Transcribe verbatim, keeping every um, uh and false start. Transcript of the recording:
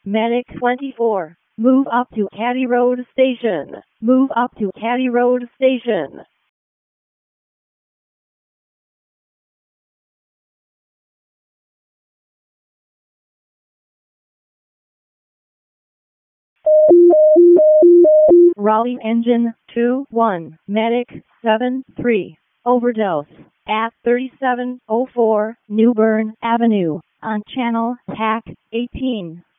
Medic twenty-four. Move up to Caddy Road Station. Move up to Caddy Road Station. Raleigh Engine two one. Medic seven three. Overdose at thirty-seven oh four New Bern Avenue on channel T A C eighteen.